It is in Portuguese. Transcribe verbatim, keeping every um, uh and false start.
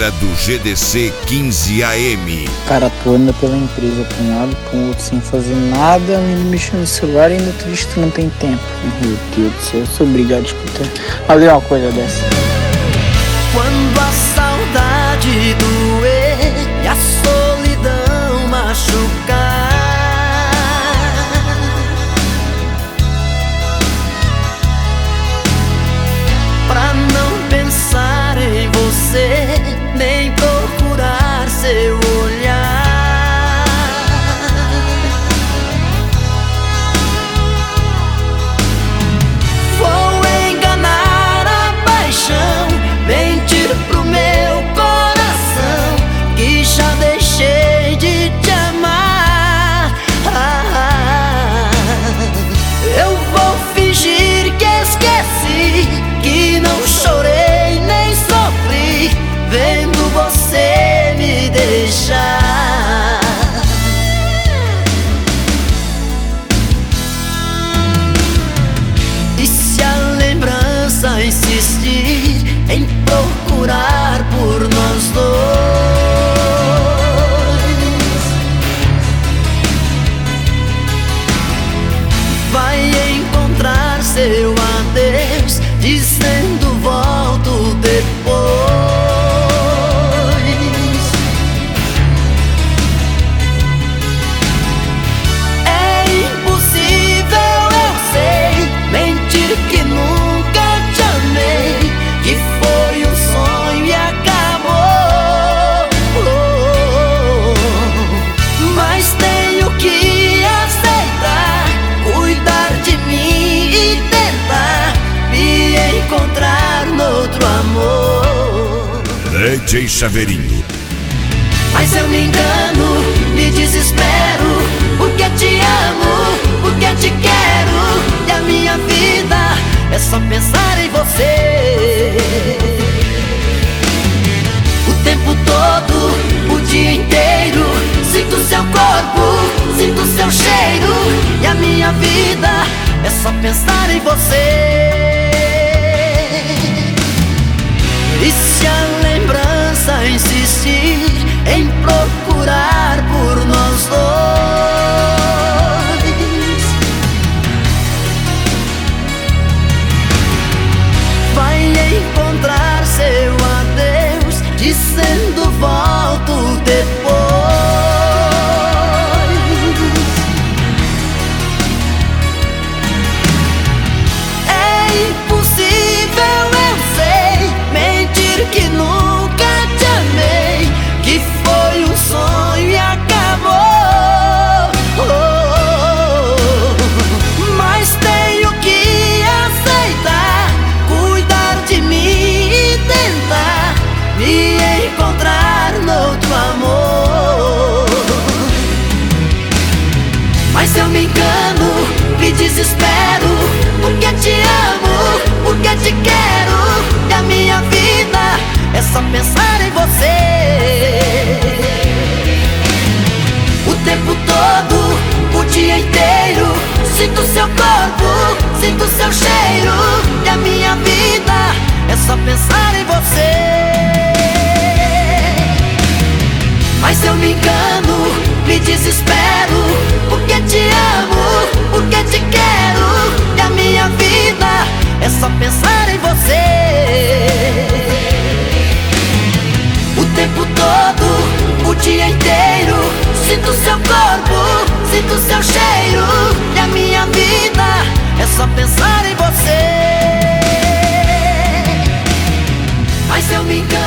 galera do G D C quinze A M. Cara, tu anda pela empresa pra um lado, pra um outro, sem fazer nada, ainda mexendo no celular e ainda triste, tu não tem tempo. Meu Deus do céu, eu sou obrigado a escutar. Olha uma coisa dessa. Quando a saudade doer e a solidão machucar, pra não pensar em você, nem procurar seu olhar, vou enganar a paixão, mentir pro meu coração que já deixei de te amar. Ah, eu vou fingir que esqueci, que não chorei nem sofri, vendo você me deixar. E se a lembrança insistir em procurar por nós dois, vai encontrar seu adeus dizendo volto depois. É impossível, eu sei, mentir que nunca te amei, que foi um sonho e acabou. Mas tenho que aceitar, cuidar de mim e tentar me encontrar noutro amor. D J Chaveirinho. Mas eu me engano, me desespero, porque te amo, porque te quero, e a minha vida é só pensar em você. O tempo todo, o dia inteiro, sinto seu corpo, sinto seu cheiro, e a minha vida é só pensar em você. E se a lembrança insistir em procurar por nós dois, vai encontrar seu adeus dizendo volto depois. É impossível, eu sei, mentir que nunca te amei, que foi um sonho e acabou. Mas tenho que aceitar, cuidar de mim e tentar me encontrar noutro amor. Mas eu me engano, me desespero, porque te amo, porque te quero, e a minha vida é só pensar em você. O tempo todo, o dia inteiro, sinto seu corpo, sinto seu cheiro, e a minha vida é só pensar em você. Mas eu me engano, me desespero, porque te amo, porque te quero, e a minha vida é só pensar em você. O tempo todo, o dia inteiro, sinto seu corpo, sinto seu cheiro, e a minha vida é só pensar em você. Mas eu me engano.